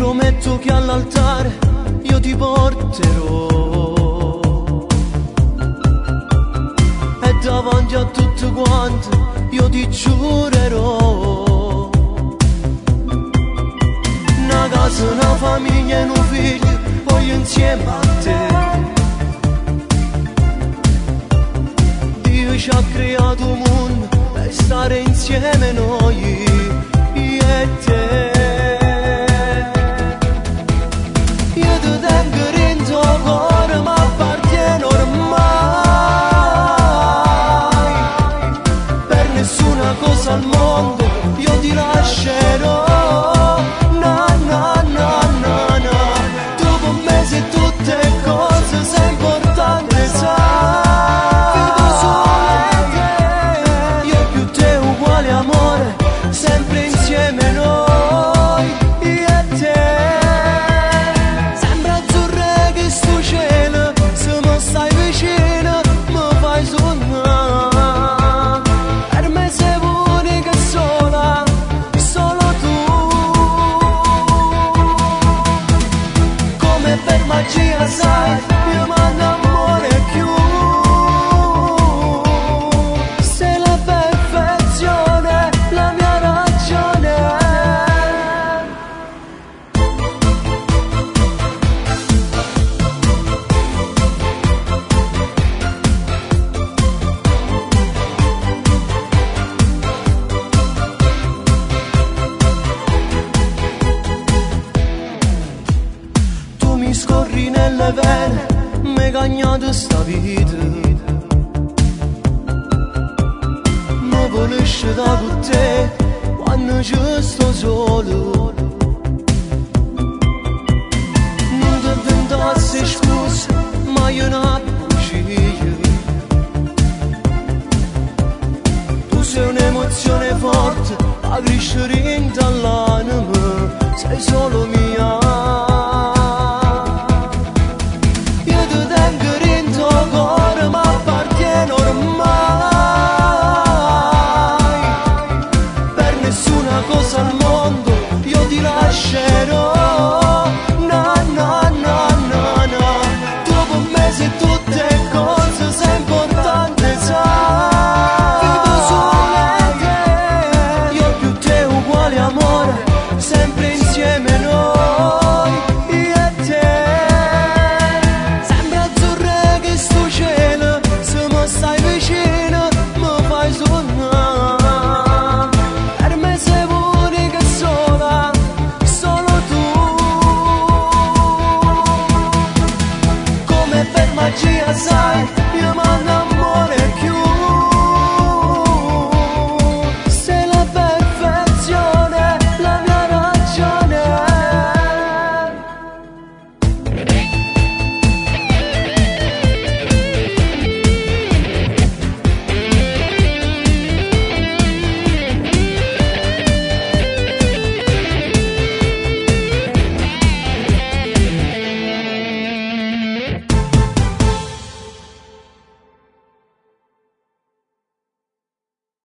prometto che all'altare io ti porterò, e davanti a tutti quanti io ti giurerò. Una casa, una famiglia e un figlio voglio insieme a te. Dio ci ha creato un mondo per stare insieme noi, io e te. Cosa al mondo io ti lascerò, no, no, no, no, no. Tu con me sei tutte cose, sei importante, sai. Vivo solo te, io e più te uguale amore, sempre insieme noi, io e te. Sembra azzurro che sto cielo, se mi stai vicino mi fai sognare. Magia, sai, io mando amore più. Sei la perfezione, la mia ragione. Mi scorri nelle vene, m'hai cagnato sta vita. Mi volisci da con te quando ci sto solo. Non ti inventassi scuse, ma io non bugia. Tu sei un'emozione forte, a crescere in dall'anima, sei solo mia. Cosa al mondo io ti lascerò.